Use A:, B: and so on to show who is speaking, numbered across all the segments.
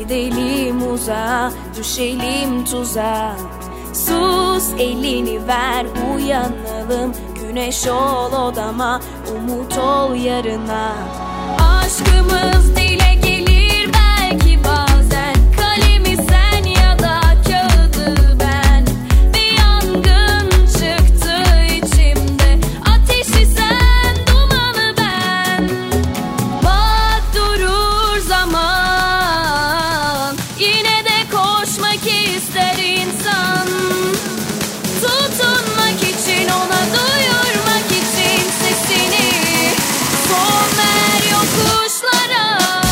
A: gidelim uzağa, düşelim tuzağa. Sus, elini ver, uyanalım. Güneş ol odama, umut ol yarına. Aşkımız dile gelir belki bazen. Kalemi sen ya da kağıdı ben. Bir yangın çıktı içimde, ateşi sen, dumanı ben. Bak durur zaman, yine de koşmak ister insan. Tutunmak için, ona duyurmak için sesini. Son ver yokuşlara.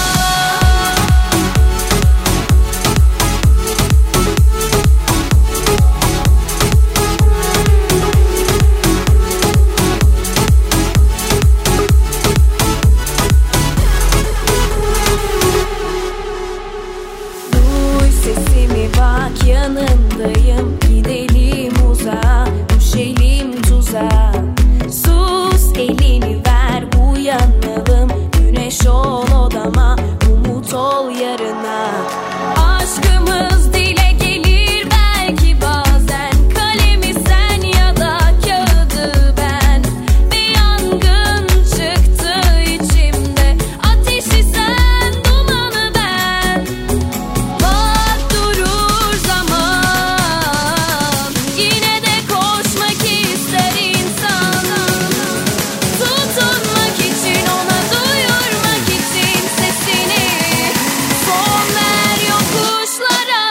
A: Duy sesimi, bak yanındayım. Gidelim uzağa, düşelim tuzağa. Sus, elini ver, uyanalım. Güneş ol odama, umut ol yarına. Aşkımız dile gelir belki bazen. Kalemi sen ya da kağıdı ben. Bir yangın çıktı içimde, ateşi sen, dumanı ben. Bak durur zaman, yine de koşmak ister insan. Tutunmak için, ona duyurmak için sesini. Son ver yokuşlara.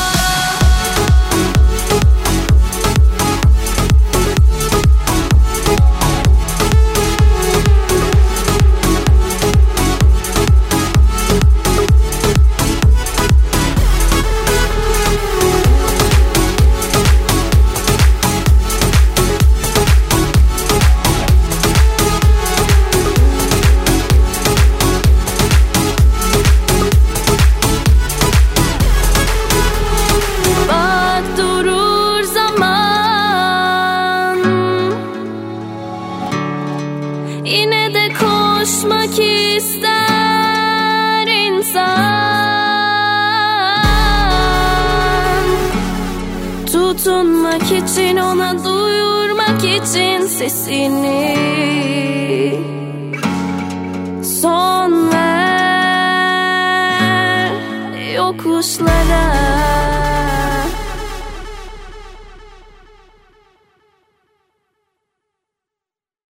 A: Bak durur zaman, yine de koşmak ister insan. Tutunmak için, ona duyurmak için sesini. Son ver yokuşlara.